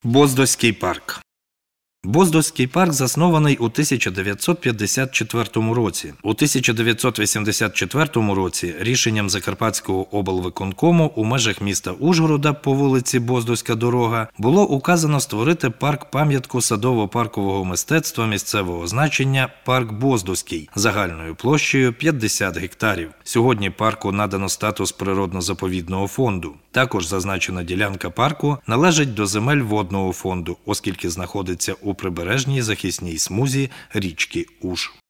Боздоський парк. Боздоський парк заснований у 1954 році. У 1984 році рішенням Закарпатського облвиконкому у межах міста Ужгорода по вулиці Боздоська дорога було указано створити парк-пам'ятку садово-паркового мистецтва місцевого значення «Парк Боздоський» загальною площею 50 гектарів. Сьогодні парку надано статус природно-заповідного фонду. Також зазначена ділянка парку належить до земель водного фонду, оскільки знаходиться у прибережній захисній смузі річки Уж.